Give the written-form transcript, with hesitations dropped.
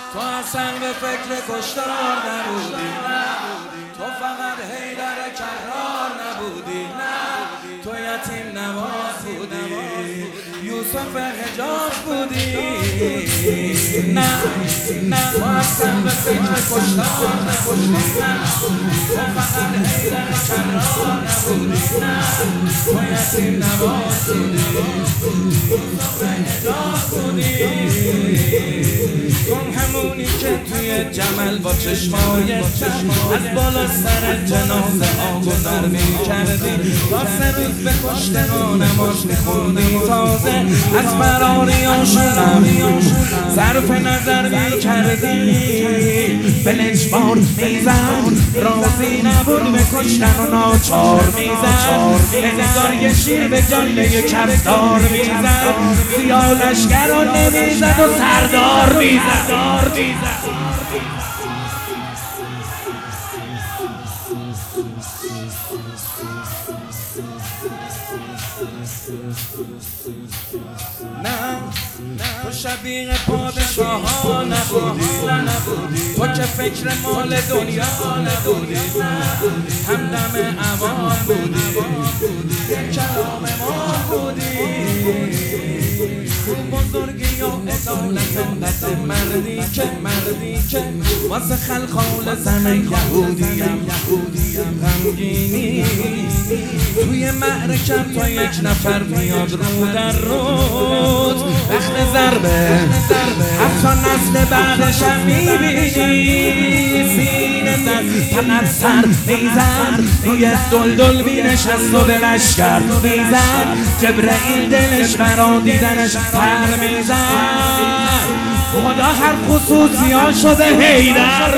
تو اصلا به فکر کشتار نبودی، تو فقط حیدر کرار نبودی، تو یتیم نواز بودی، یوسف حجاز بودی. نه تو اصلا به فکر کشتار نبودی، تو فقط حیدر کرار نبودی، تو یتیم نواز بودی، یوسف حجاز بودی. اون همونی که توی جمل با چشمای از بالا سر جنازه آگذر می‌کردی، تا 3 روز به کشتگاه نماز می‌خوندی، تازه از فراریاشونم صرف نظر می‌کردی. به لجبار میزد راضی نبود به کشتن و ناچار میزد، انگار یه شیر به جله کفتار میزد، سیاه لشگر رو نمیزد و سردار میزد. نه تو شبیه پادشاه نبودی، تو که فکر مال دنیا نبودی، همدم عوام بودی، یک کلام ما بودی. بزرگی و عدالت مردی که واسه خلخال زن یهودیم غمگینی. توی معرکم تا یک نفر میاد رو در روز، وقت ضربه 7 نسل بعدشم میبینی. سینه در فقط سر میزد، روی دلدل بینشست و به لشکر میزد، جبرئیل دلش برا دیدنش پر میزد. خدا هر خصوصیان شده حیدر